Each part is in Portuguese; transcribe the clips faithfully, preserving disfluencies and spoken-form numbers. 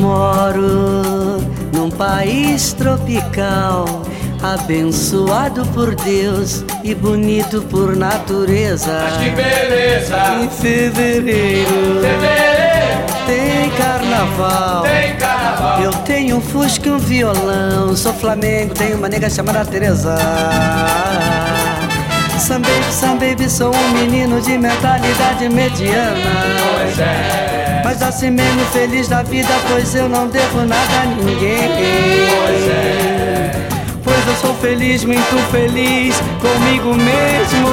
Moro num país tropical, abençoado por Deus e bonito por natureza. Mas que beleza! Em fevereiro, Fevereiro tem carnaval. tem carnaval. Eu tenho um fusca e um violão. Sou Flamengo, tenho uma nega chamada Teresa. Sam baby, Sam baby, sou um menino de mentalidade mediana. Pois é, Mas assim mesmo feliz da vida, pois eu não devo nada a ninguém. pois é. Pois eu sou feliz, muito feliz comigo mesmo.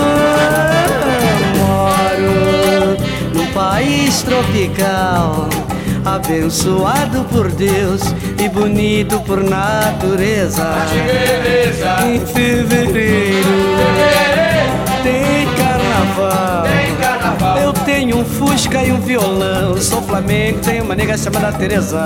Moro num país tropical, abençoado por Deus e bonito por natureza. Mas que beleza! Em fevereiro Fevereiro tem carnaval. tem carnaval. Eu tenho um fusca e um violão. Sou Flamengo, tenho uma nega chamada Teresa.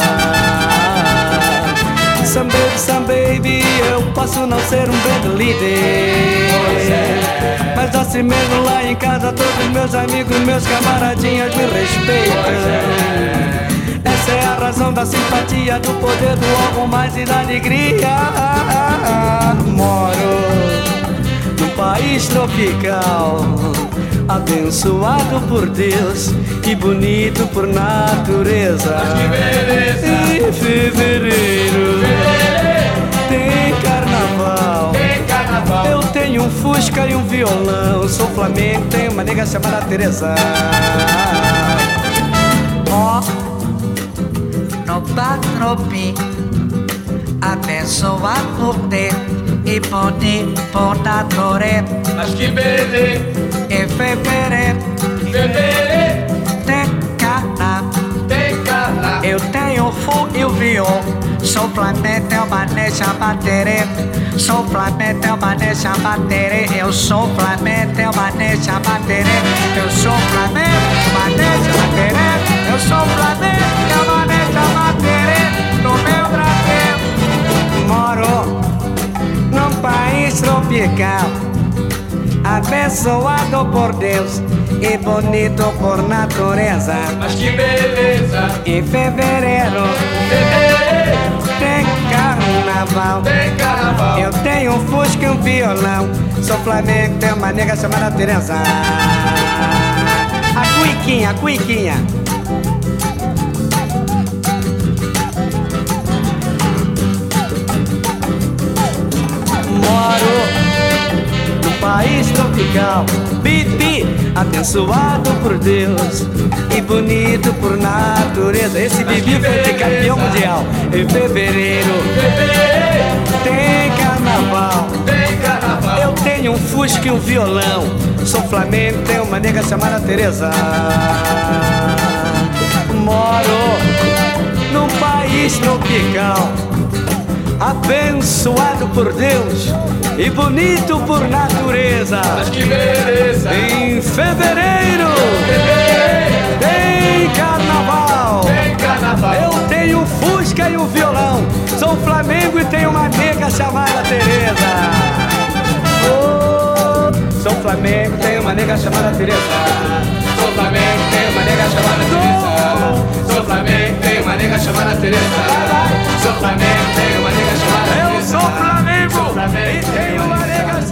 Some baby, some baby, eu posso não ser um band líder, Pois é. mas assim mesmo lá em casa todos meus amigos, meus camaradinhas me respeitam. Pois é. Essa é a razão da simpatia, do poder do algo mais e da alegria. Moro num país tropical, abençoado por Deus e bonito por natureza. Mas que beleza! Em fevereiro Fevereiro tem carnaval. tem carnaval. Eu tenho um fusca e um violão. Sou Flamengo, tenho uma nega chamada Teresa. Ó, no Patropi, abençoado por Deus e bonito por natureza. Mas que beleza! Em fevereiro Fevereiro tem carnaval. tem carnaval. Eu tenho o fu e o viol. Sou Flamengo, tenho mané chamada Tereza. Sou Flamengo, tenho mané chamada Tereza. Eu sou Flamengo, tenho mané chamada Tereza. Eu sou Flamengo, mané chamada Tereza. Eu sou Flamengo, tenho mané chamada Tereza. No meu Brasil. Moro num país tropical, abençoado por Deus e bonito por natureza. Mas que beleza! Em fevereiro Fevereiro tem carnaval. tem carnaval. Eu tenho um fusca e um violão. Sou Flamengo, tenho uma nega chamada Teresa. A cuiquinha, a cuiquinha. Moro num país tropical, Bibi, abençoado por Deus e bonito por natureza. Esse Bibi foi de campeão mundial. Em fevereiro Fevereiro tem carnaval. tem carnaval. Eu tenho um fusca e um violão. Sou Flamengo, tenho uma nega chamada Teresa. Moro num país tropical, abençoado por Deus e bonito por natureza. Mas que beleza! Em fevereiro Fevereiro tem carnaval. tem carnaval. Eu tenho um fusca e um violão. Sou Flamengo e tenho uma nega chamada Teresa. Oh, sou Flamengo, tenho uma nega chamada Teresa. Sou Flamengo, tem uma nega chamada Teresa. Sou Flamengo, tem uma nega chamada Teresa. Sou Flamengo, tem uma nega chamada Teresa. Eu sou Flamengo Sou Flamengo, e tenho uma nega chamada